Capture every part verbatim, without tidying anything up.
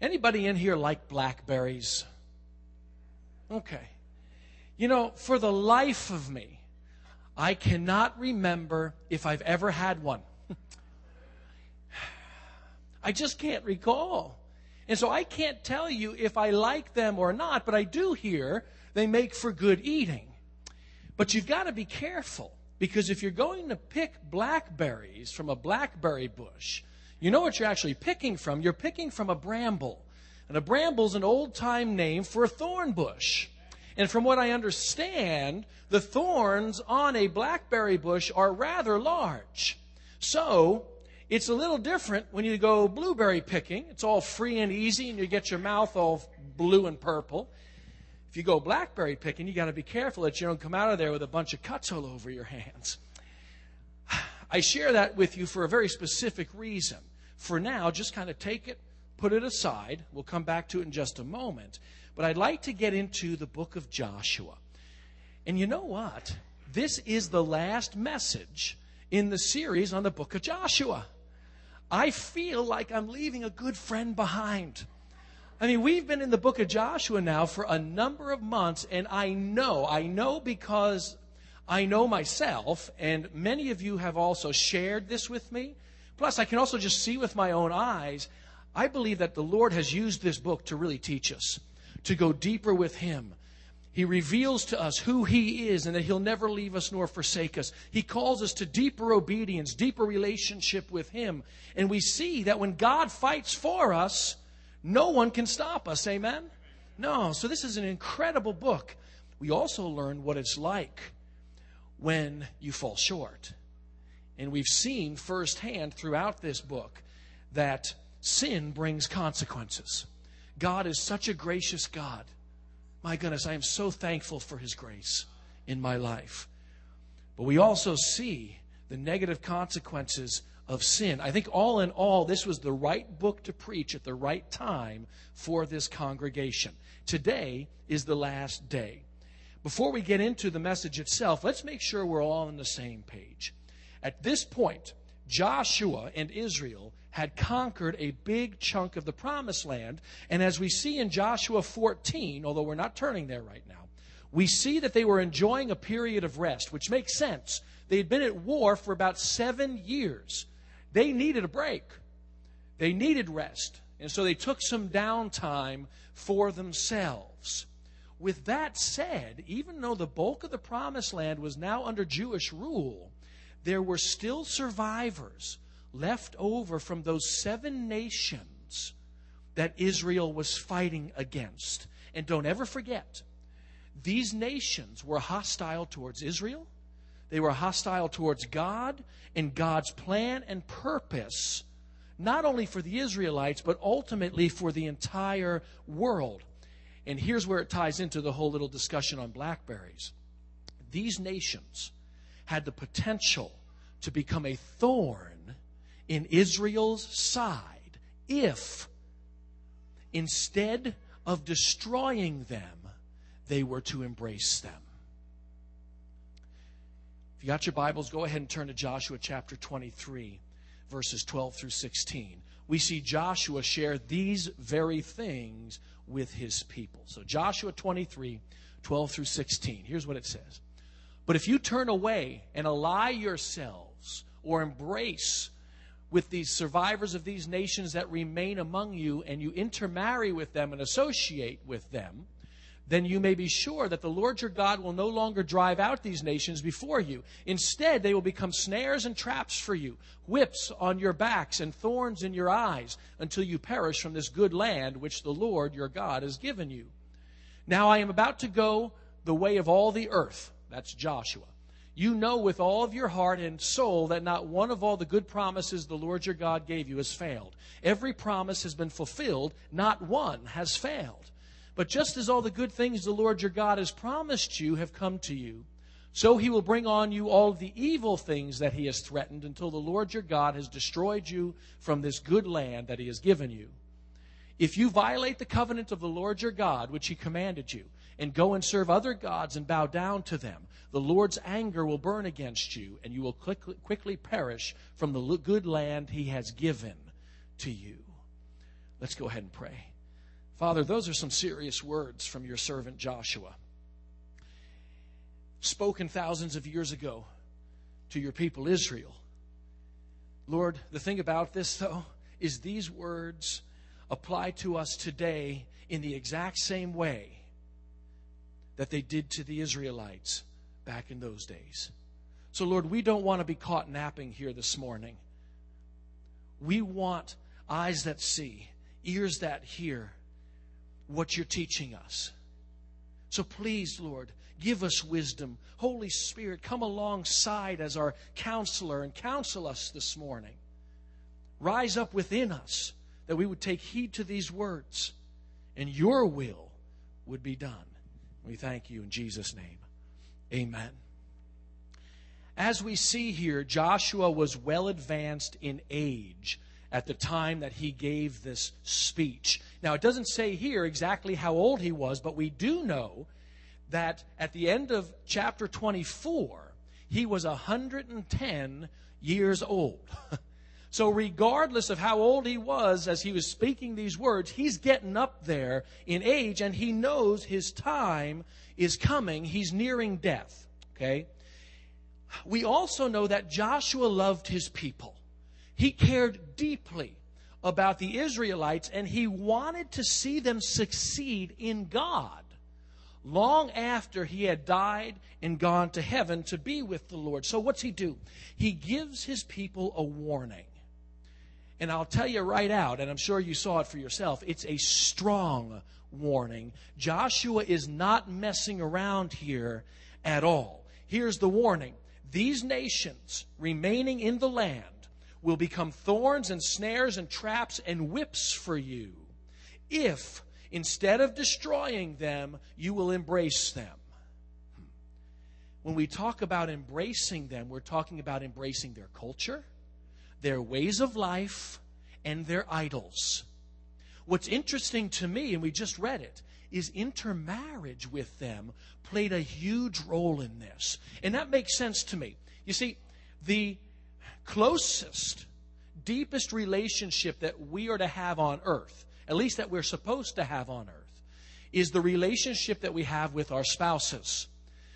Anybody in here like blackberries? Okay. You know, for the life of me, I cannot remember if I've ever had one. I just can't recall. And so I can't tell you if I like them or not, but I do hear they make for good eating. But you've got to be careful, because if you're going to pick blackberries from a blackberry bush, you know what you're actually picking from. You're picking from a bramble. And a bramble's an old-time name for a thorn bush. And from what I understand, the thorns on a blackberry bush are rather large. So it's a little different when you go blueberry picking. It's all free and easy, and you get your mouth all blue and purple. If you go blackberry picking, you got to be careful that you don't come out of there with a bunch of cuts all over your hands. I share that with you for a very specific reason. For now, just kind of take it, put it aside. We'll come back to it in just a moment. But I'd like to get into the book of Joshua. And you know what? This is the last message in the series on the book of Joshua. I feel like I'm leaving a good friend behind. I mean, we've been in the book of Joshua now for a number of months, and I know, I know because I know myself, and many of you have also shared this with me. Plus, I can also just see with my own eyes, I believe that the Lord has used this book to really teach us, to go deeper with Him. He reveals to us who He is and that He'll never leave us nor forsake us. He calls us to deeper obedience, deeper relationship with Him. And we see that when God fights for us, no one can stop us. Amen? No. So this is an incredible book. We also learn what it's like when you fall short. And we've seen firsthand throughout this book that sin brings consequences. God is such a gracious God. My goodness, I am so thankful for His grace in my life. But we also see the negative consequences of sin. I think all in all, this was the right book to preach at the right time for this congregation. Today is the last day. Before we get into the message itself, let's make sure we're all on the same page. At this point, Joshua and Israel had conquered a big chunk of the promised land. And as we see in Joshua fourteen, although we're not turning there right now, we see that they were enjoying a period of rest, which makes sense. They had been at war for about seven years. They needed a break. They needed rest. And so they took some downtime for themselves. With that said, even though the bulk of the promised land was now under Jewish rule, there were still survivors left over from those seven nations that Israel was fighting against. And don't ever forget, these nations were hostile towards Israel. They were hostile towards God and God's plan and purpose, not only for the Israelites, but ultimately for the entire world. And here's where it ties into the whole little discussion on blackberries. These nations had the potential to become a thorn in Israel's side if, instead of destroying them, they were to embrace them. If you got your Bibles, go ahead and turn to Joshua chapter twenty-three, verses twelve through sixteen. We see Joshua share these very things with his people. So Joshua twenty-three, twelve through sixteen. Here's what it says. But if you turn away and ally yourselves or embrace with these survivors of these nations that remain among you, and you intermarry with them and associate with them, then you may be sure that the Lord your God will no longer drive out these nations before you. Instead, they will become snares and traps for you, whips on your backs and thorns in your eyes, until you perish from this good land which the Lord your God has given you. Now I am about to go the way of all the earth. That's Joshua. You know with all of your heart and soul that not one of all the good promises the Lord your God gave you has failed. Every promise has been fulfilled. Not one has failed. But just as all the good things the Lord your God has promised you have come to you, so He will bring on you all of the evil things that He has threatened until the Lord your God has destroyed you from this good land that He has given you. If you violate the covenant of the Lord your God, which He commanded you, and go and serve other gods and bow down to them, the Lord's anger will burn against you, and you will quickly, quickly perish from the good land He has given to you. Let's go ahead and pray. Father, those are some serious words from your servant Joshua, spoken thousands of years ago to your people Israel. Lord, the thing about this, though, is these words apply to us today in the exact same way that they did to the Israelites back in those days. So, Lord, we don't want to be caught napping here this morning. We want eyes that see, ears that hear what you're teaching us. So please, Lord, give us wisdom. Holy Spirit, come alongside as our counselor and counsel us this morning. Rise up within us that we would take heed to these words and your will would be done. We thank you in Jesus' name. Amen. As we see here, Joshua was well advanced in age at the time that he gave this speech. Now, it doesn't say here exactly how old he was, but we do know that at the end of chapter twenty-four, he was one hundred ten years old. So regardless of how old he was as he was speaking these words, he's getting up there in age, and he knows his time is coming. He's nearing death. Okay? We also know that Joshua loved his people. He cared deeply about the Israelites, and he wanted to see them succeed in God long after he had died and gone to heaven to be with the Lord. So what's he do? He gives his people a warning. And I'll tell you right out, and I'm sure you saw it for yourself, it's a strong warning. Joshua is not messing around here at all. Here's the warning. These nations remaining in the land will become thorns and snares and traps and whips for you if, instead of destroying them, you will embrace them. When we talk about embracing them, we're talking about embracing their culture, their ways of life, and their idols. What's interesting to me, and we just read it, is intermarriage with them played a huge role in this. And that makes sense to me. You see, the closest, deepest relationship that we are to have on earth, at least that we're supposed to have on earth, is the relationship that we have with our spouses.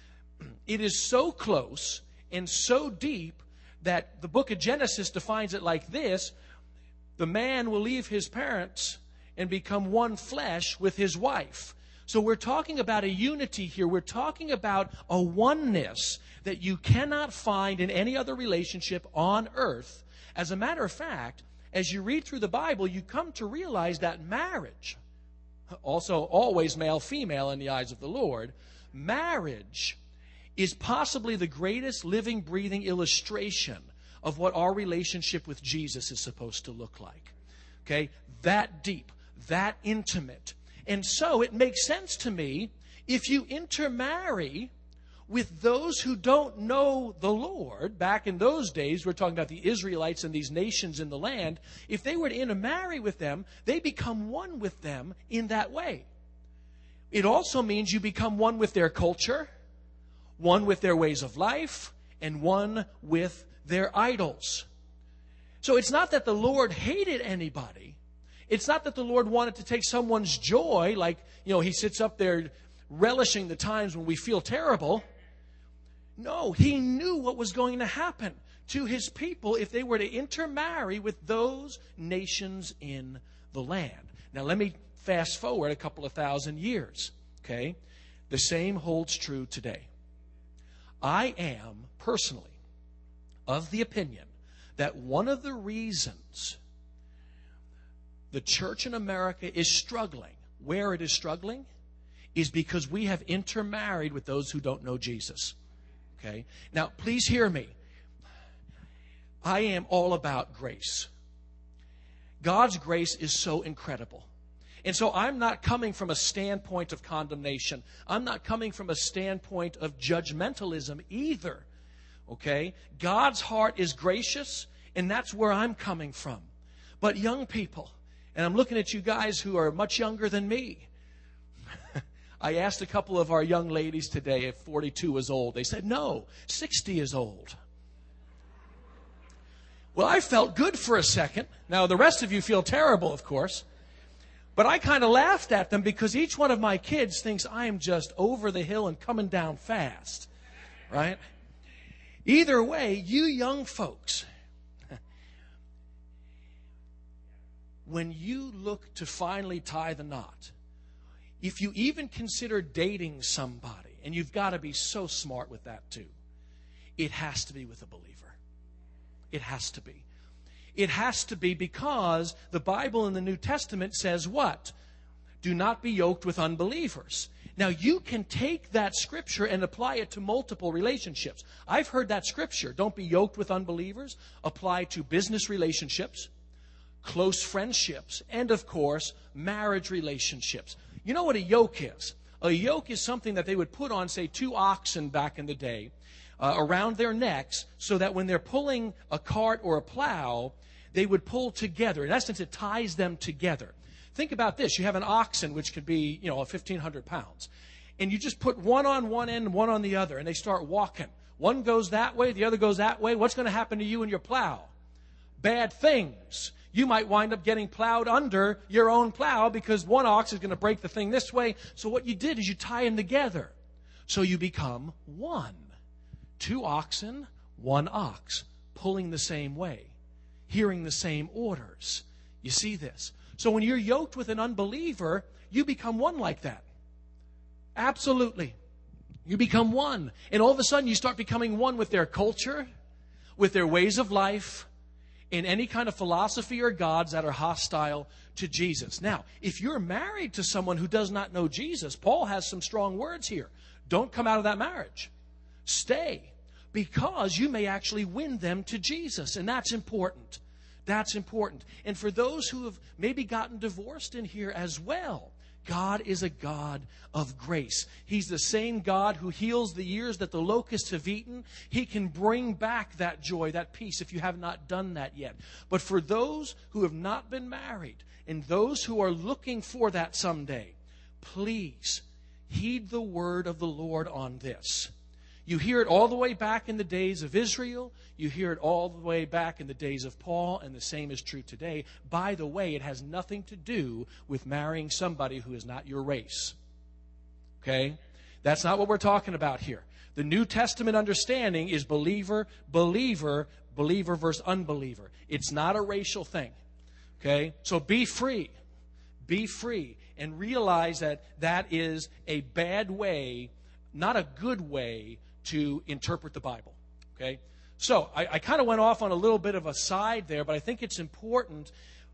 It is so close and so deep that the book of Genesis defines it like this: the man will leave his parents and become one flesh with his wife. So we're talking about a unity here. We're talking about a oneness that you cannot find in any other relationship on earth. As a matter of fact, as you read through the Bible, you come to realize that marriage, also always male-female in the eyes of the Lord, marriage is possibly the greatest living, breathing illustration of what our relationship with Jesus is supposed to look like. Okay? That deep, that intimate. And so it makes sense to me if you intermarry with those who don't know the Lord. Back in those days, we're talking about the Israelites and these nations in the land. If they were to intermarry with them, they become one with them in that way. It also means you become one with their culture, one with their ways of life, and one with their idols. So it's not that the Lord hated anybody. It's not that the Lord wanted to take someone's joy, like, you know, he sits up there relishing the times when we feel terrible. No, he knew what was going to happen to his people if they were to intermarry with those nations in the land. Now, let me fast forward a couple of thousand years, okay? The same holds true today. I am, personally, of the opinion that one of the reasons the church in America is struggling, where it is struggling, is because we have intermarried with those who don't know Jesus. Okay? Now, please hear me. I am all about grace. God's grace is so incredible. And so I'm not coming from a standpoint of condemnation. I'm not coming from a standpoint of judgmentalism either. Okay? God's heart is gracious, and that's where I'm coming from. But young people, and I'm looking at you guys who are much younger than me. I asked a couple of our young ladies today if forty-two was old. They said, no, sixty is old. Well, I felt good for a second. Now, the rest of you feel terrible, of course. But I kind of laughed at them because each one of my kids thinks I am just over the hill and coming down fast. Right? Either way, you young folks, when you look to finally tie the knot, if you even consider dating somebody, and you've got to be so smart with that too, it has to be with a believer. It has to be. It has to be because the Bible in the New Testament says what? Do not be yoked with unbelievers. Now, you can take that scripture and apply it to multiple relationships. I've heard that scripture, don't be yoked with unbelievers, apply to business relationships, close friendships, and, of course, marriage relationships. You know what a yoke is? A yoke is something that they would put on, say, two oxen back in the day uh, around their necks so that when they're pulling a cart or a plow, they would pull together. In essence, it ties them together. Think about this. You have an oxen, which could be, you know, fifteen hundred pounds. And you just put one on one end and one on the other, and they start walking. One goes that way, the other goes that way. What's going to happen to you and your plow? Bad things. You might wind up getting plowed under your own plow because one ox is going to break the thing this way. So what you did is you tie them together. So you become one. Two oxen, one ox, pulling the same way, hearing the same orders. You see this? So when you're yoked with an unbeliever, you become one like that. Absolutely. You become one. And all of a sudden you start becoming one with their culture, with their ways of life, in any kind of philosophy or gods that are hostile to Jesus. Now, if you're married to someone who does not know Jesus, Paul has some strong words here. Don't come out of that marriage. Stay, because you may actually win them to Jesus, and that's important. That's important. And for those who have maybe gotten divorced in here as well, God is a God of grace. He's the same God who heals the years that the locusts have eaten. He can bring back that joy, that peace, if you have not done that yet. But for those who have not been married and those who are looking for that someday, please heed the word of the Lord on this. You hear it all the way back in the days of Israel. You hear it all the way back in the days of Paul, and the same is true today. By the way, it has nothing to do with marrying somebody who is not your race. Okay? That's not what we're talking about here. The New Testament understanding is believer, believer, believer versus unbeliever. It's not a racial thing. Okay? So be free. Be free. And realize that that is a bad way, not a good way, to interpret the Bible. Okay? So, I, I kind of went off on a little bit of a side there, but I think it's important.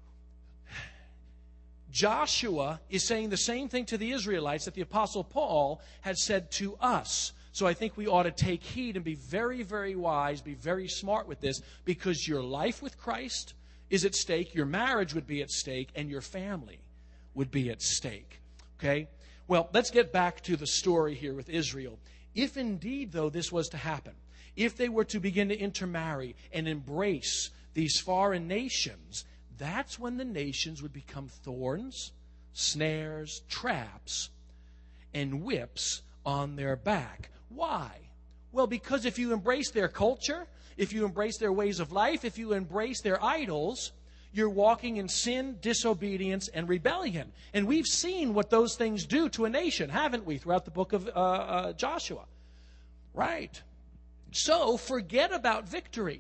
Joshua is saying the same thing to the Israelites that the Apostle Paul had said to us. So I think we ought to take heed and be very, very wise, be very smart with this, because your life with Christ is at stake, your marriage would be at stake, and your family would be at stake. Okay? Well, let's get back to the story here with Israel. If indeed, though, this was to happen, if they were to begin to intermarry and embrace these foreign nations, that's when the nations would become thorns, snares, traps, and whips on their back. Why? Well, because if you embrace their culture, if you embrace their ways of life, if you embrace their idols, you're walking in sin, disobedience, and rebellion. And we've seen what those things do to a nation, haven't we, throughout the book of uh, uh, Joshua? Right. So forget about victory.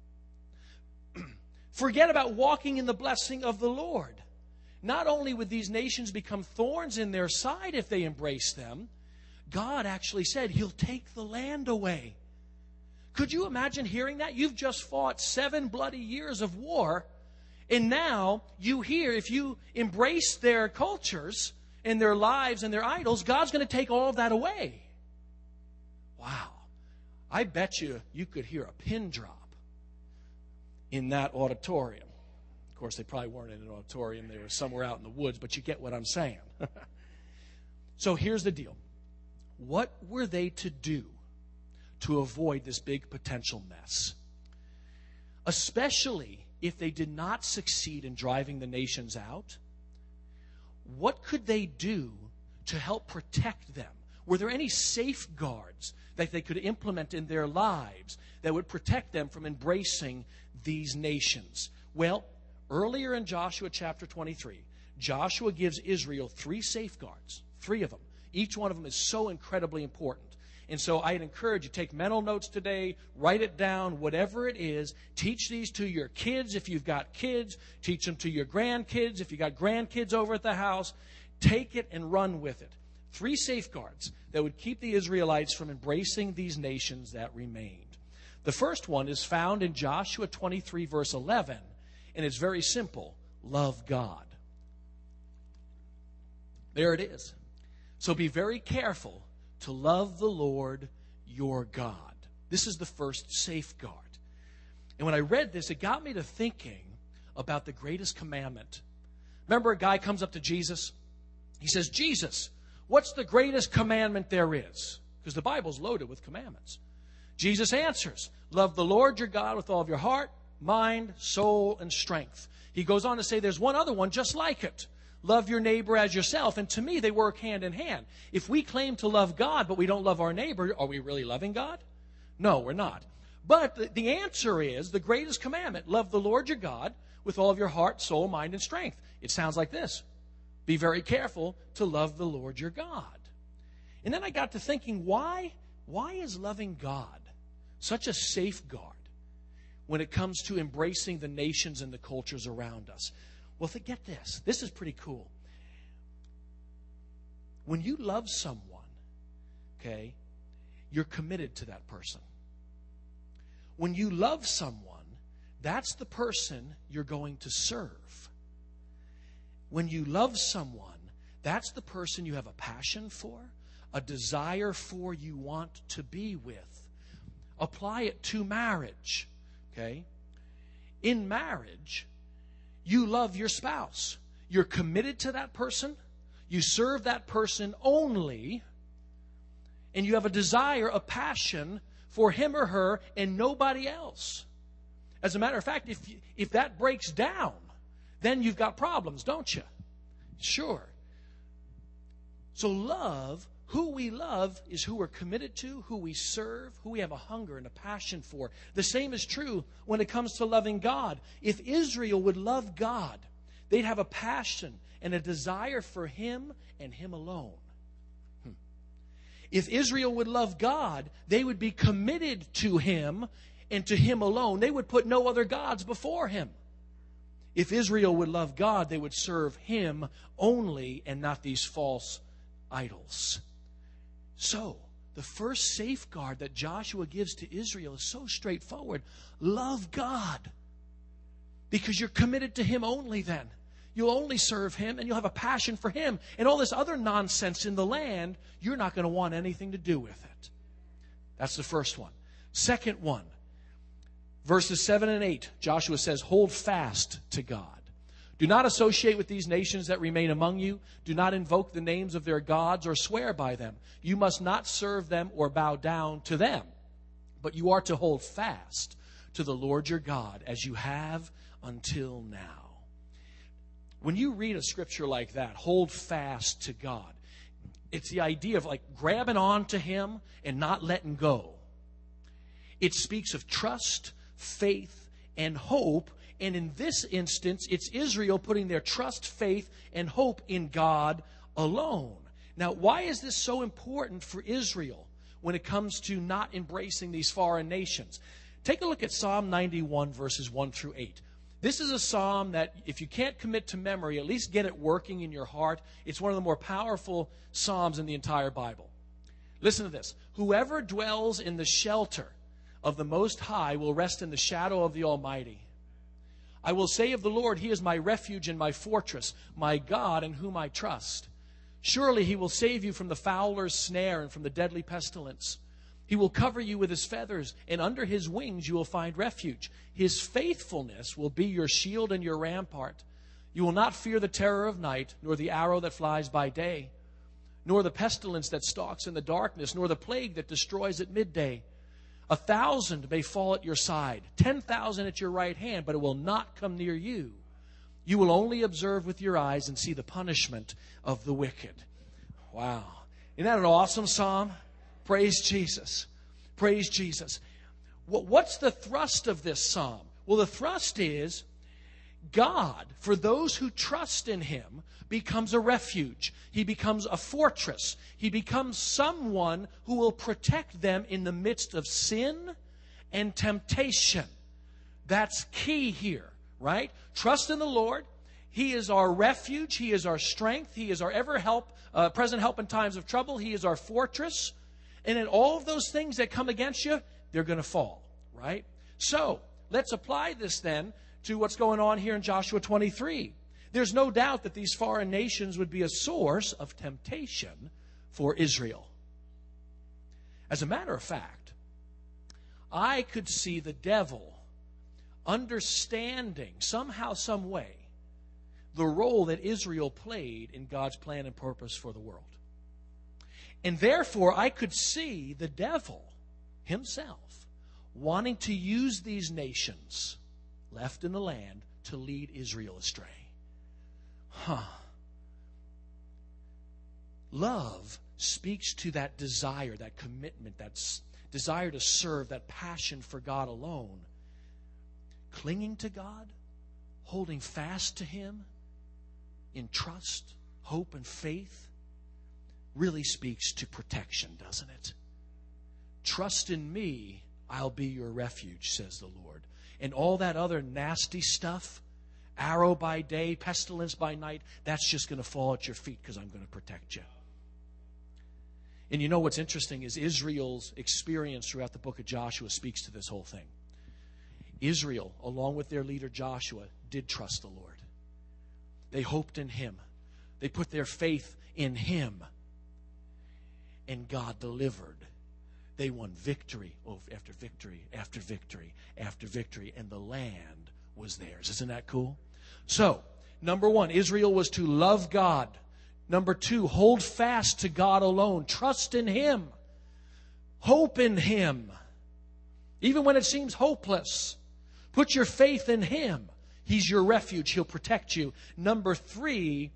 Forget about walking in the blessing of the Lord. Not only would these nations become thorns in their side if they embrace them, God actually said He'll take the land away. Could you imagine hearing that? You've just fought seven bloody years of war, and now you hear, if you embrace their cultures and their lives and their idols, God's going to take all of that away. Wow. I bet you you could hear a pin drop in that auditorium. Of course, they probably weren't in an auditorium. They were somewhere out in the woods, but you get what I'm saying. So here's the deal. What were they to do to avoid this big potential mess? Especially if they did not succeed in driving the nations out, what could they do to help protect them? Were there any safeguards that they could implement in their lives that would protect them from embracing these nations? Well, earlier in Joshua chapter twenty-three, Joshua gives Israel three safeguards, three of them. Each one of them is so incredibly important. And so I'd encourage you, take mental notes today, write it down, whatever it is. Teach these to your kids if you've got kids. Teach them to your grandkids if you've got grandkids over at the house. Take it and run with it. Three safeguards that would keep the Israelites from embracing these nations that remained. The first one is found in Joshua twenty-three, verse eleven, and it's very simple. Love God. There it is. So be very careful to love the Lord your God. This is the first safeguard. And when I read this, it got me to thinking about the greatest commandment. Remember, a guy comes up to Jesus. He says, Jesus, what's the greatest commandment there is? Because the Bible's loaded with commandments. Jesus answers, love the Lord your God with all of your heart, mind, soul, and strength. He goes on to say there's one other one just like it. Love your neighbor as yourself. And to me, they work hand in hand. If we claim to love God, but we don't love our neighbor, are we really loving God? No, we're not. But the, the answer is the greatest commandment. Love the Lord your God with all of your heart, soul, mind, and strength. It sounds like this. Be very careful to love the Lord your God. And then I got to thinking, why, why is loving God such a safeguard when it comes to embracing the nations and the cultures around us? Well, get this. This is pretty cool. When you love someone, okay, you're committed to that person. When you love someone, that's the person you're going to serve. When you love someone, that's the person you have a passion for, a desire for, you want to be with. Apply it to marriage, okay? In marriage, you love your spouse. You're committed to that person. You serve that person only. And you have a desire, a passion for him or her and nobody else. As a matter of fact, if, if that breaks down, then you've got problems, don't you? Sure. So love, who we love is who we're committed to, who we serve, who we have a hunger and a passion for. The same is true when it comes to loving God. If Israel would love God, they'd have a passion and a desire for Him and Him alone. Hmm. If Israel would love God, they would be committed to Him and to Him alone. They would put no other gods before Him. If Israel would love God, they would serve Him only and not these false idols. So, the first safeguard that Joshua gives to Israel is so straightforward. Love God. Because you're committed to Him only then. You'll only serve Him and you'll have a passion for Him. And all this other nonsense in the land, you're not going to want anything to do with it. That's the first one. Second one, verses seven and eight, Joshua says, hold fast to God. Do not associate with these nations that remain among you. Do not invoke the names of their gods or swear by them. You must not serve them or bow down to them. But you are to hold fast to the Lord your God as you have until now. When you read a scripture like that, hold fast to God, it's the idea of like grabbing on to Him and not letting go. It speaks of trust, faith, and hope. And in this instance, it's Israel putting their trust, faith, and hope in God alone. Now, why is this so important for Israel when it comes to not embracing these foreign nations? Take a look at Psalm ninety-one, verses one through eight. This is a psalm that, if you can't commit to memory, at least get it working in your heart. It's one of the more powerful psalms in the entire Bible. Listen to this. Whoever dwells in the shelter of the Most High will rest in the shadow of the Almighty. I will say of the Lord, He is my refuge and my fortress, my God in whom I trust. Surely He will save you from the fowler's snare and from the deadly pestilence. He will cover you with His feathers, and under His wings you will find refuge. His faithfulness will be your shield and your rampart. You will not fear the terror of night, nor the arrow that flies by day, nor the pestilence that stalks in the darkness, nor the plague that destroys at midday. A thousand may fall at your side, ten thousand at your right hand, but it will not come near you. You will only observe with your eyes and see the punishment of the wicked. Wow. Isn't that an awesome psalm? Praise Jesus. Praise Jesus. What's the thrust of this psalm? Well, the thrust is God, for those who trust in him, becomes a refuge. He becomes a fortress. He becomes someone who will protect them in the midst of sin and temptation. That's key here, right? Trust in the Lord. He is our refuge. He is our strength. He is our ever help, uh, present help in times of trouble. He is our fortress. And in all of those things that come against you, they're going to fall, right? So let's apply this then to what's going on here in Joshua twenty-three. There's no doubt that these foreign nations would be a source of temptation for Israel. As a matter of fact, I could see the devil understanding somehow, some way, the role that Israel played in God's plan and purpose for the world. And therefore, I could see the devil himself wanting to use these nations left in the land to lead Israel astray. Huh. Love speaks to that desire, that commitment, that desire to serve, that passion for God alone. Clinging to God, holding fast to him in trust, hope, and faith really speaks to protection, doesn't it? Trust in me, I'll be your refuge, says the Lord. And all that other nasty stuff, arrow by day, pestilence by night, that's just going to fall at your feet because I'm going to protect you. And you know what's interesting is Israel's experience throughout the book of Joshua speaks to this whole thing. Israel, along with their leader Joshua, did trust the Lord. They hoped in him. They put their faith in him. And God delivered. They won victory after victory after victory after victory. And the land was theirs. Isn't that cool? So, number one, Israel was to love God. Number two, hold fast to God alone. Trust in him. Hope in him. Even when it seems hopeless. Put your faith in him. He's your refuge. He'll protect you. Number three,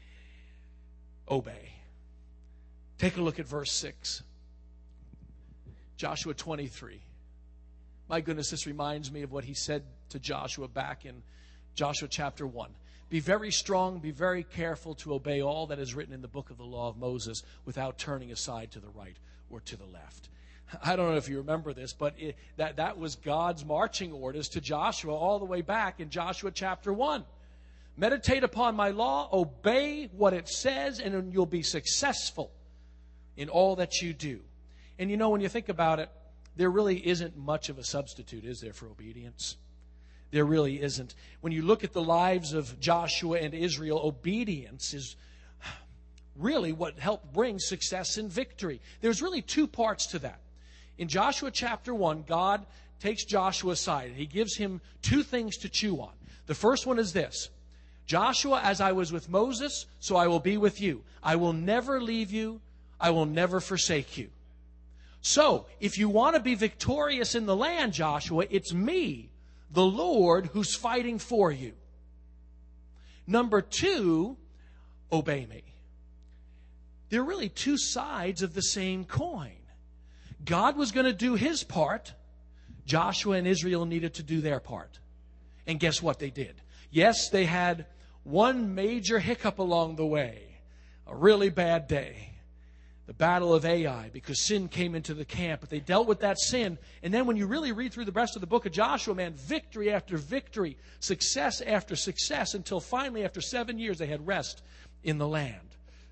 obey. Take a look at verse six. Joshua twenty-three. My goodness, this reminds me of what he said to Joshua back in Joshua chapter one. Be very strong, be very careful to obey all that is written in the book of the law of Moses without turning aside to the right or to the left. I don't know if you remember this, but it, that, that was God's marching orders to Joshua all the way back in Joshua chapter one. Meditate upon my law, obey what it says, and you'll be successful in all that you do. And you know, when you think about it, there really isn't much of a substitute, is there, for obedience? There really isn't. When you look at the lives of Joshua and Israel, obedience is really what helped bring success and victory. There's really two parts to that. In Joshua chapter one, God takes Joshua aside and he gives him two things to chew on. The first one is this: Joshua, as I was with Moses, so I will be with you. I will never leave you. I will never forsake you. So, if you want to be victorious in the land, Joshua, it's me, the Lord, who's fighting for you. Number two, obey me. There are really two sides of the same coin. God was going to do his part. Joshua and Israel needed to do their part. And guess what they did? Yes, they had one major hiccup along the way. A really bad day. The battle of Ai, because sin came into the camp. But they dealt with that sin. And then when you really read through the rest of the book of Joshua, man, victory after victory, success after success, until finally, after seven years, they had rest in the land.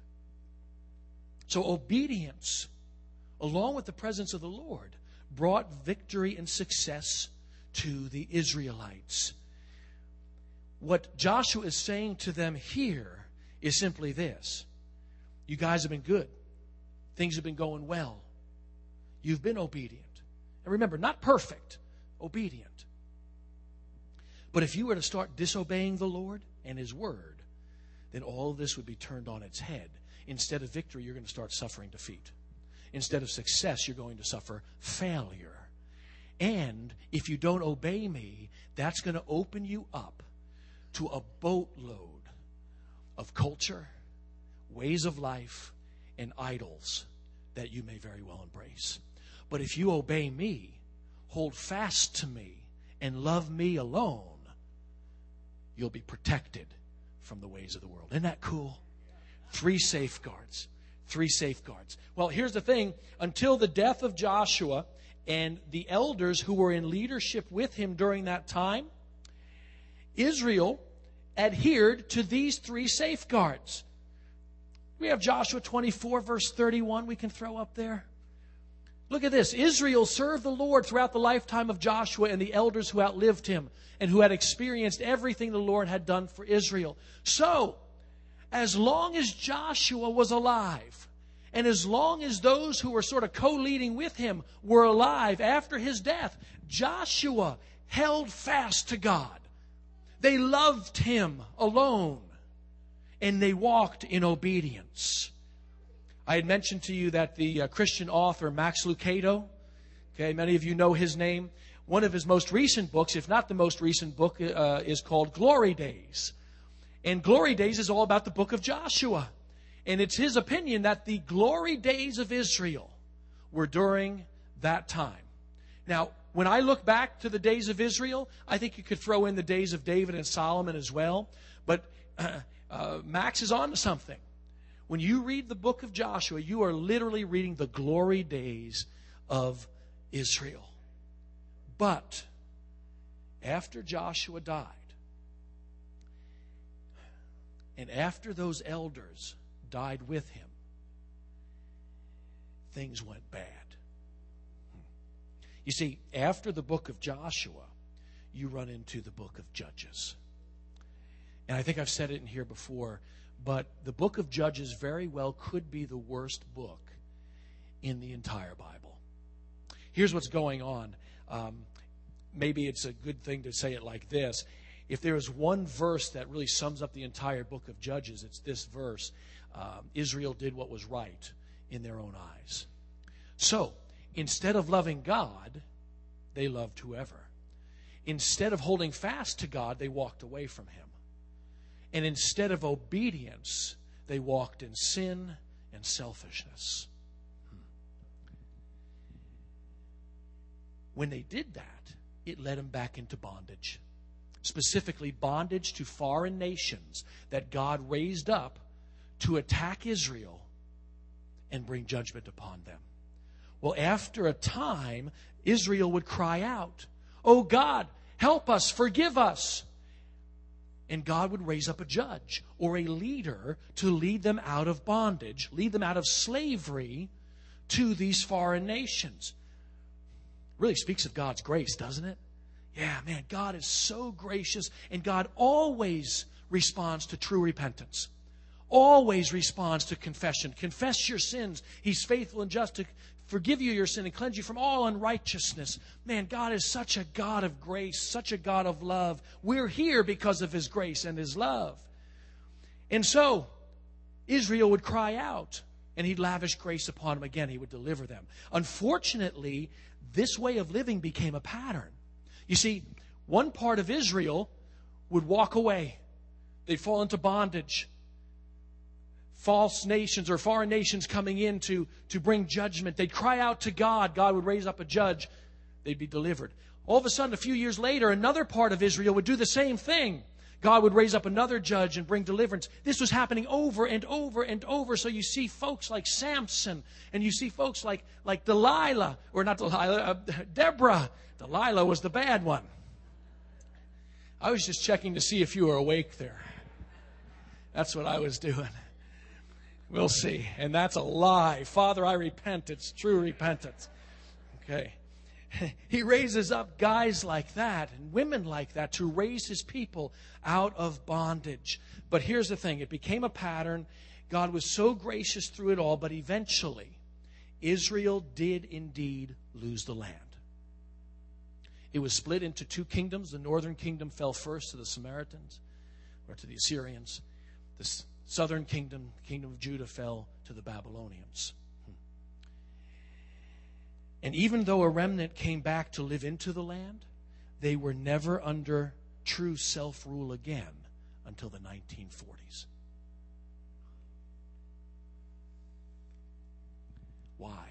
So obedience, along with the presence of the Lord, brought victory and success to the Israelites. What Joshua is saying to them here is simply this: you guys have been good. Things have been going well. You've been obedient. And remember, not perfect, obedient. But if you were to start disobeying the Lord and his word, then all of this would be turned on its head. Instead of victory, you're going to start suffering defeat. Instead of success, you're going to suffer failure. And if you don't obey me, that's going to open you up to a boatload of culture, ways of life, and idols that you may very well embrace. But if you obey me, hold fast to me, and love me alone, you'll be protected from the ways of the world. Isn't that cool? Three safeguards. Three safeguards. Well, here's the thing. Until the death of Joshua and the elders who were in leadership with him during that time, Israel adhered to these three safeguards. We have Joshua twenty-four, verse thirty-one we can throw up there. Look at this. Israel served the Lord throughout the lifetime of Joshua and the elders who outlived him and who had experienced everything the Lord had done for Israel. So, as long as Joshua was alive, and as long as those who were sort of co-leading with him were alive after his death, Joshua held fast to God. They loved him alone, and they walked in obedience. I had mentioned to you that the uh, Christian author Max Lucado, okay, many of you know his name. One of his most recent books, if not the most recent book, uh, is called Glory Days. And Glory Days is all about the book of Joshua. And it's his opinion that the glory days of Israel were during that time. Now, when I look back to the days of Israel, I think you could throw in the days of David and Solomon as well. But uh, uh, Max is on to something. When you read the book of Joshua, you are literally reading the glory days of Israel. But after Joshua died, and after those elders died with him, things went bad. You see, after the book of Joshua, you run into the book of Judges. And I think I've said it in here before, but the book of Judges very well could be the worst book in the entire Bible. Here's what's going on. Um, maybe it's a good thing to say it like this. If there is one verse that really sums up the entire book of Judges, it's this verse. Um, Israel did what was right in their own eyes. So, instead of loving God, they loved whoever. Instead of holding fast to God, they walked away from him. And instead of obedience, they walked in sin and selfishness. When they did that, it led them back into bondage. Specifically, bondage to foreign nations that God raised up to attack Israel and bring judgment upon them. Well, after a time, Israel would cry out, "Oh God, help us, forgive us." And God would raise up a judge or a leader to lead them out of bondage, lead them out of slavery to these foreign nations. Really speaks of God's grace, doesn't it? Yeah, man, God is so gracious, and God always responds to true repentance. Always responds to confession. Confess your sins. He's faithful and just to forgive you your sin and cleanse you from all unrighteousness. Man, God is such a God of grace, such a God of love. We're here because of his grace and his love. And so, Israel would cry out, and he'd lavish grace upon them again. He would deliver them. Unfortunately, this way of living became a pattern. You see, one part of Israel would walk away. They'd fall into bondage. False nations or foreign nations coming in to, to bring judgment. They'd cry out to God. God would raise up a judge. They'd be delivered. All of a sudden, a few years later, another part of Israel would do the same thing. God would raise up another judge and bring deliverance. This was happening over and over and over. So you see folks like Samson, and you see folks like, like Delilah, or not Delilah, uh, Deborah. Delilah was the bad one. I was just checking to see if you were awake there. That's what I was doing. We'll see. And that's a lie. Father, I repent. It's true repentance. Okay. He raises up guys like that and women like that to raise his people out of bondage. But here's the thing. It became a pattern. God was so gracious through it all, but eventually Israel did indeed lose the land. It was split into two kingdoms. The northern kingdom fell first to the Samaritans, or to the Assyrians. The southern kingdom, the kingdom of Judah, fell to the Babylonians. And even though a remnant came back to live into the land, they were never under true self-rule again until the nineteen forties. Why?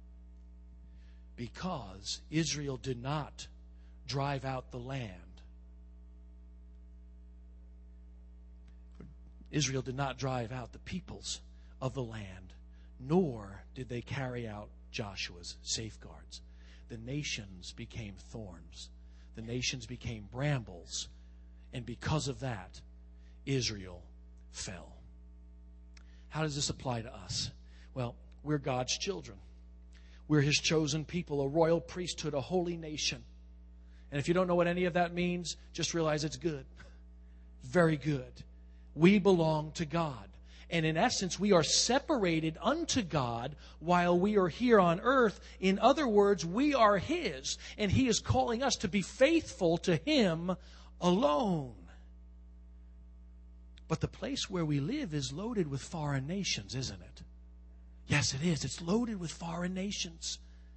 Because Israel did not drive out the land Israel did not drive out the peoples of the land, nor did they carry out Joshua's safeguards. The nations became thorns. The nations became brambles. And because of that, Israel fell. How does this apply to us? Well, we're God's children. We're His chosen people, a royal priesthood, a holy nation. And if you don't know what any of that means, just realize it's good. Very good. We belong to God. And in essence, we are separated unto God while we are here on earth. In other words, we are His. And He is calling us to be faithful to Him alone. But the place where we live is loaded with foreign nations, isn't it? Yes, it is. It's loaded with foreign nations.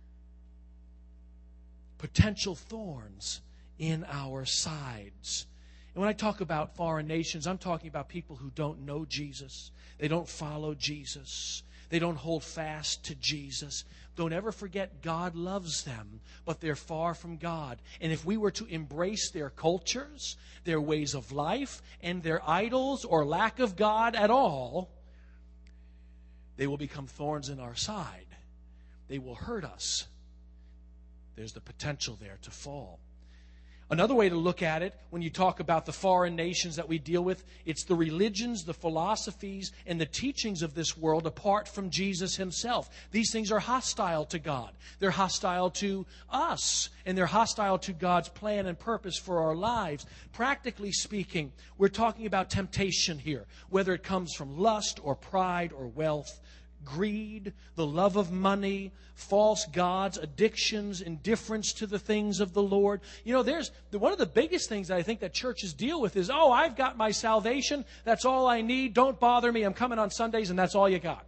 Potential thorns in our sides. And when I talk about foreign nations, I'm talking about people who don't know Jesus. They don't follow Jesus. They don't hold fast to Jesus. Don't ever forget God loves them, but they're far from God. And if we were to embrace their cultures, their ways of life, and their idols or lack of God at all, they will become thorns in our side. They will hurt us. There's the potential there to fall. Another way to look at it, when you talk about the foreign nations that we deal with, it's the religions, the philosophies, and the teachings of this world apart from Jesus Himself. These things are hostile to God. They're hostile to us, and they're hostile to God's plan and purpose for our lives. Practically speaking, we're talking about temptation here, whether it comes from lust or pride or wealth, greed, the love of money, false gods, addictions, indifference to the things of the Lord. You know, there's one of the biggest things that I think that churches deal with is, oh, I've got my salvation. That's all I need. Don't bother me. I'm coming on Sundays, and that's all you got.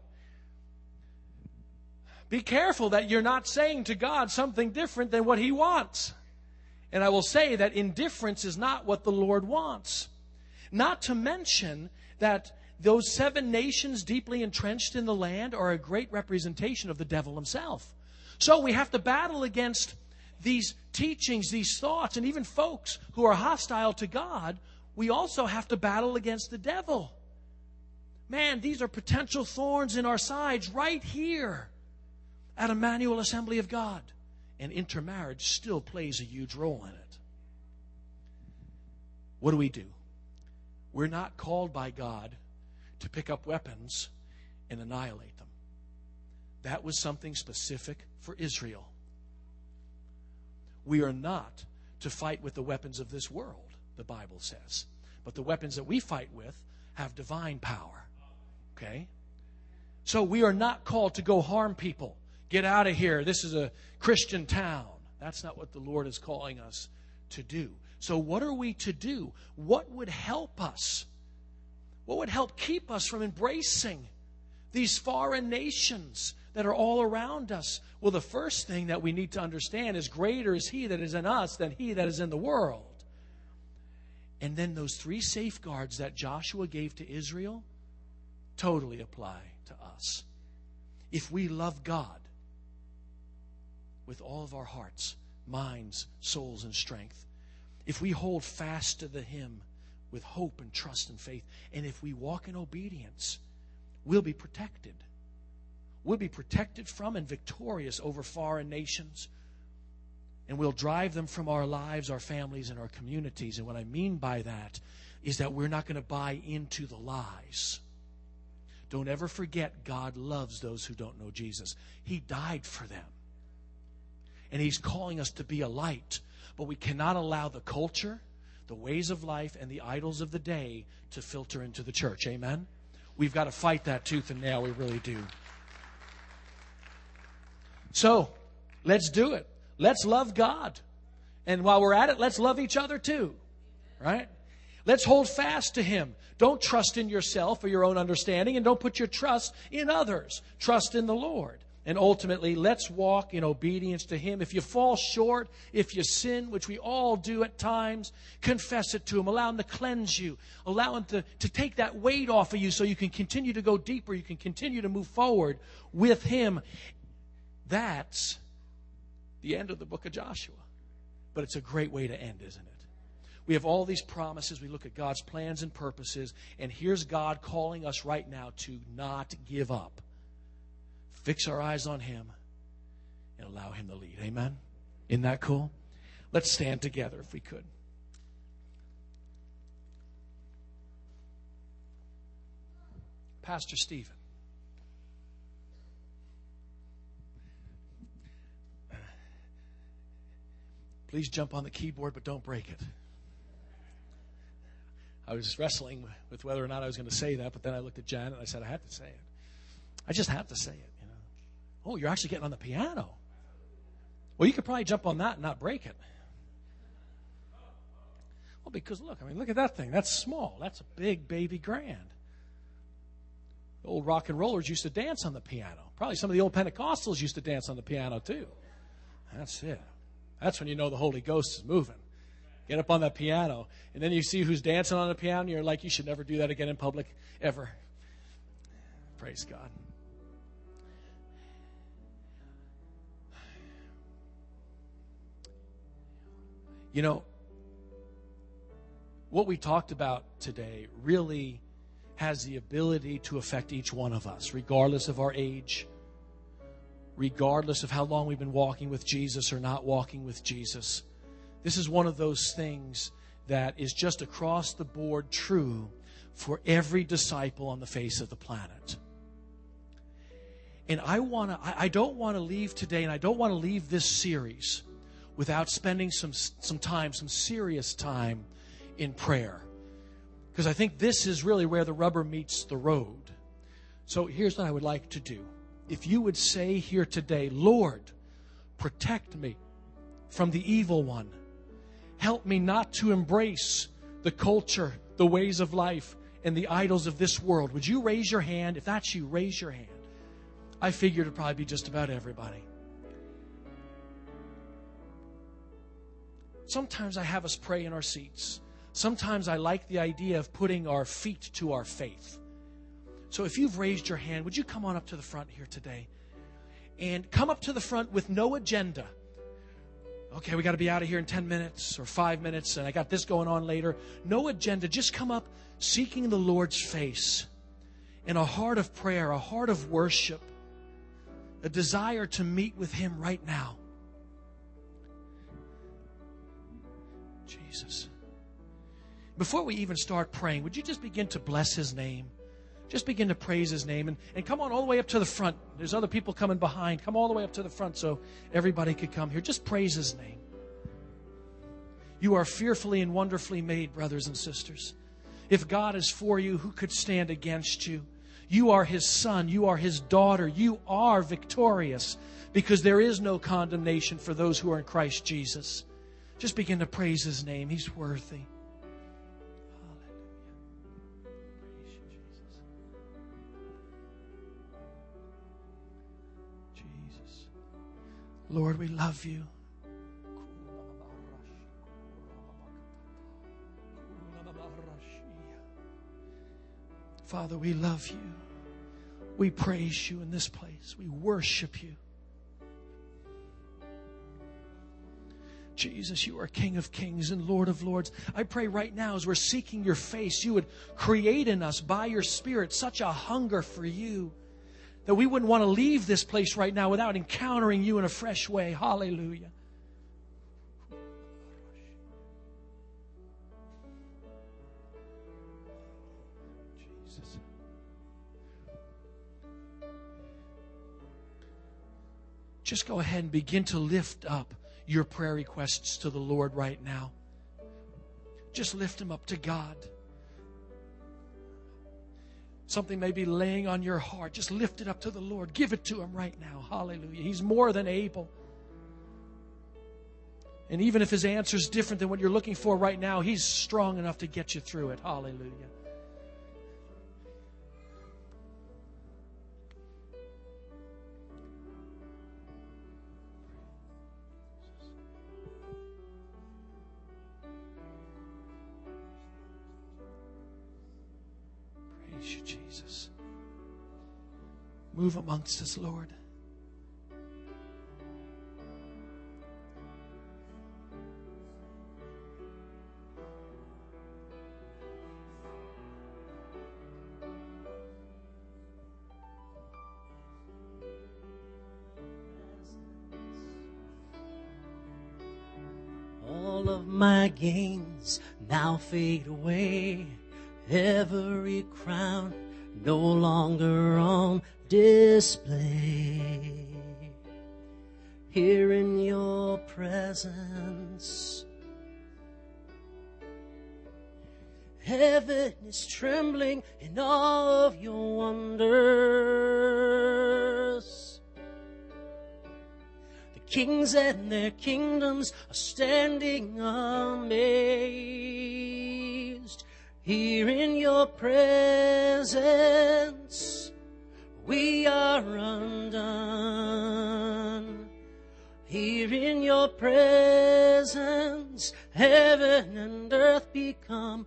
Be careful that you're not saying to God something different than what He wants. And I will say that indifference is not what the Lord wants. Not to mention that those seven nations deeply entrenched in the land are a great representation of the devil himself. So we have to battle against these teachings, these thoughts, and even folks who are hostile to God. We also have to battle against the devil. Man, these are potential thorns in our sides right here at Emmanuel Assembly of God. And intermarriage still plays a huge role in it. What do we do? We're not called by God to pick up weapons and annihilate them. That was something specific for Israel. We are not to fight with the weapons of this world, the Bible says. But the weapons that we fight with have divine power. Okay? So we are not called to go harm people. Get out of here. This is a Christian town. That's not what the Lord is calling us to do. So what are we to do? What would help us? What would help keep us from embracing these foreign nations that are all around us? Well, the first thing that we need to understand is greater is He that is in us than he that is in the world. And then those three safeguards that Joshua gave to Israel totally apply to us. If we love God with all of our hearts, minds, souls, and strength, if we hold fast to the Him with hope and trust and faith, and if we walk in obedience, we'll be protected. We'll be protected from and victorious over foreign nations. And we'll drive them from our lives, our families, and our communities. And what I mean by that is that we're not going to buy into the lies. Don't ever forget God loves those who don't know Jesus. He died for them. And He's calling us to be a light. But we cannot allow the culture, the ways of life, and the idols of the day to filter into the church. Amen? We've got to fight that tooth and nail. We really do. So, let's do it. Let's love God. And while we're at it, let's love each other too. Right? Let's hold fast to Him. Don't trust in yourself or your own understanding, and don't put your trust in others. Trust in the Lord. And ultimately, let's walk in obedience to Him. If you fall short, if you sin, which we all do at times, confess it to Him. Allow Him to cleanse you. Allow Him to, to take that weight off of you so you can continue to go deeper. You can continue to move forward with Him. That's the end of the book of Joshua. But it's a great way to end, isn't it? We have all these promises. We look at God's plans and purposes. And here's God calling us right now to not give up. Fix our eyes on Him and allow Him to lead. Amen? Isn't that cool? Let's stand together if we could. Pastor Stephen. Please jump on the keyboard, but don't break it. I was wrestling with whether or not I was going to say that, but then I looked at Janet and I said, I have to say it. I just have to say it, you know. Oh, you're actually getting on the piano. Well, you could probably jump on that and not break it. Well, because look, I mean, look at that thing. That's small. That's a big baby grand. The old rock and rollers used to dance on the piano. Probably some of the old Pentecostals used to dance on the piano too. That's it. That's when you know the Holy Ghost is moving. Get up on that piano, and then you see who's dancing on the piano, and you're like, you should never do that again in public, ever. Praise God. You know, what we talked about today really has the ability to affect each one of us, regardless of our age, regardless of how long we've been walking with Jesus or not walking with Jesus. This is one of those things that is just across the board true for every disciple on the face of the planet. And I want to, I don't want to leave today, and I don't want to leave this series without spending some some time, some serious time in prayer. Because I think this is really where the rubber meets the road. So here's what I would like to do. If you would say here today, Lord, protect me from the evil one. Help me not to embrace the culture, the ways of life, and the idols of this world. Would you raise your hand? If that's you, raise your hand. I figured it'd probably be just about everybody. Sometimes I have us pray in our seats. Sometimes I like the idea of putting our feet to our faith. So if you've raised your hand, would you come on up to the front here today? And come up to the front with no agenda. Okay, we got to be out of here in ten minutes or five minutes, and I got this going on later. No agenda. Just come up seeking the Lord's face in a heart of prayer, a heart of worship, a desire to meet with Him right now. Jesus. Before we even start praying, would you just begin to bless His name? Just begin to praise His name. And, and come on all the way up to the front. There's other people coming behind. Come all the way up to the front so everybody could come here. Just praise His name. You are fearfully and wonderfully made, brothers and sisters. If God is for you, who could stand against you? You are His son. You are His daughter. You are victorious because there is no condemnation for those who are in Christ Jesus. Just begin to praise His name. He's worthy. Lord, we love you. Father, we love you. We praise you in this place. We worship you. Jesus, you are King of kings and Lord of lords. I pray right now as we're seeking your face, you would create in us by your Spirit such a hunger for you that we wouldn't want to leave this place right now without encountering you in a fresh way. Hallelujah. Jesus. Just go ahead and begin to lift up your prayer requests to the Lord right now. Just lift them up to God. Something may be laying on your heart. Just lift it up to the Lord. Give it to Him right now. Hallelujah. He's more than able. And even if His answer is different than what you're looking for right now, He's strong enough to get you through it. Hallelujah. Praise you, Jesus. Move amongst us, Lord. All of my gains now fade away. Every crown no longer on display. Here in your presence, heaven is trembling in all of your wonders. The kings and their kingdoms are standing amazed. Here in your presence, we are undone. Here in your presence, heaven and earth become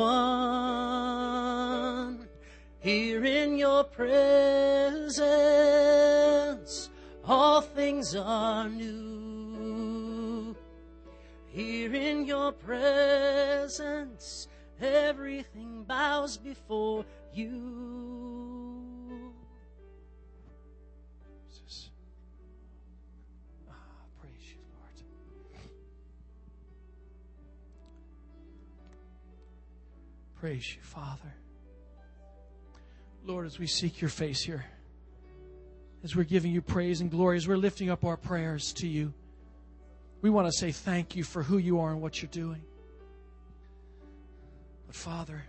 one. Here in your presence, all things are new. Here in your presence, everything bows before you. Jesus. Ah, praise you, Lord. Praise you, Father. Lord, as we seek your face here, as we're giving you praise and glory, as we're lifting up our prayers to you, we want to say thank you for who you are and what you're doing. But Father,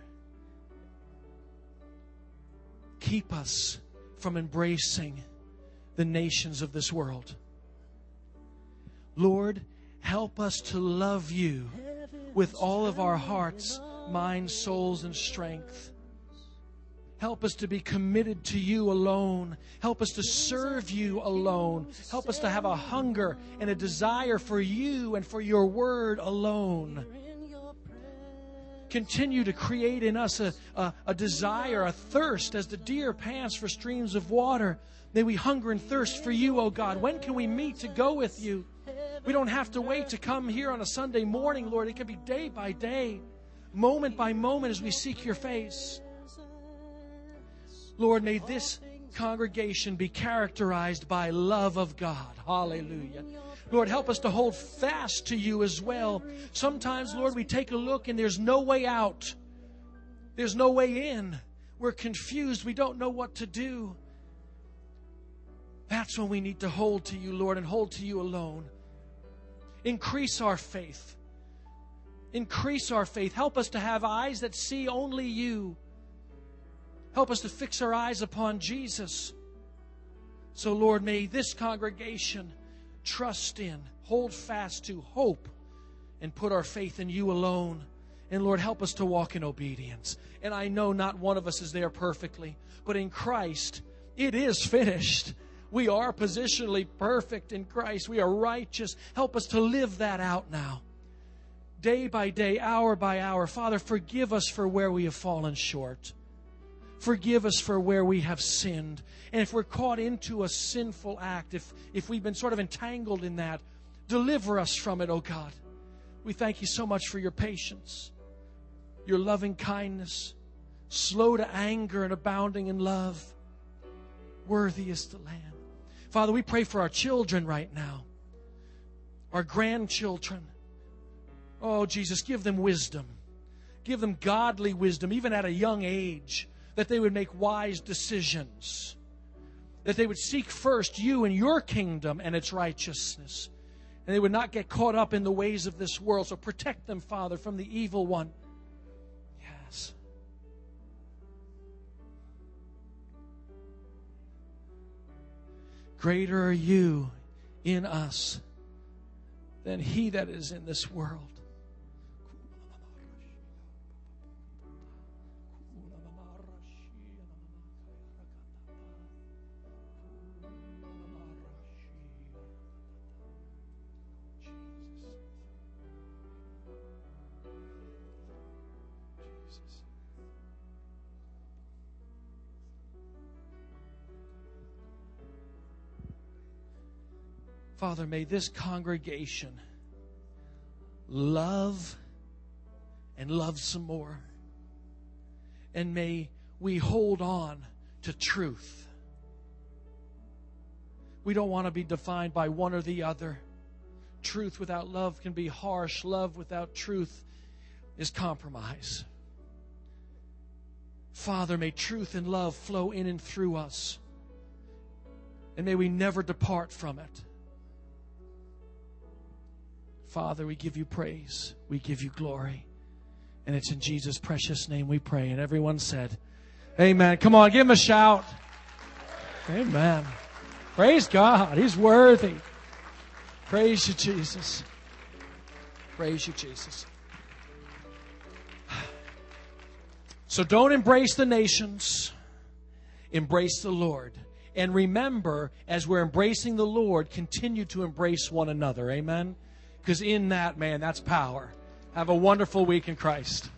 keep us from embracing the nations of this world. Lord, help us to love you with all of our hearts, minds, souls, and strength. Help us to be committed to you alone. Help us to serve you alone. Help us to have a hunger and a desire for you and for your word alone. Continue to create in us a, a, a desire, a thirst, as the deer pants for streams of water. May we hunger and thirst for you, O God. When can we meet to go with you? We don't have to wait to come here on a Sunday morning, Lord. It can be day by day, moment by moment as we seek your face. Lord, may this congregation be characterized by love of God. Hallelujah. Lord, help us to hold fast to you as well. Sometimes, Lord, we take a look and there's no way out. There's no way in. We're confused. We don't know what to do. That's when we need to hold to you, Lord, and hold to you alone. Increase our faith. Increase our faith. Help us to have eyes that see only you. Help us to fix our eyes upon Jesus. So, Lord, may this congregation trust in, hold fast to, hope, and put our faith in you alone. And, Lord, help us to walk in obedience. And I know not one of us is there perfectly, but in Christ, it is finished. We are positionally perfect in Christ. We are righteous. Help us to live that out now. Day by day, hour by hour. Father, forgive us for where we have fallen short. Forgive us for where we have sinned. And if we're caught into a sinful act, if, if we've been sort of entangled in that, deliver us from it, oh God. We thank you so much for your patience, your loving kindness, slow to anger and abounding in love. Worthy is the Lamb. Father, we pray for our children right now, our grandchildren. Oh, Jesus, give them wisdom. Give them godly wisdom, even at a young age, that they would make wise decisions, that they would seek first you and your kingdom and its righteousness, and they would not get caught up in the ways of this world. So protect them, Father, from the evil one. Yes. Greater are you in us than he that is in this world. Father, may this congregation love and love some more. And may we hold on to truth. We don't want to be defined by one or the other. truth without love can be harsh. Love without truth is compromise. Father, may truth and love flow in and through us. And may we never depart from it. Father, we give you praise. We give you glory. And it's in Jesus' precious name we pray. And everyone said, amen. Come on, give him a shout. Amen. Praise God. He's worthy. Praise you, Jesus. Praise you, Jesus. So don't embrace the nations. Embrace the Lord. And remember, as we're embracing the Lord, continue to embrace one another. Amen? Because in that, man, that's power. Have a wonderful week in Christ.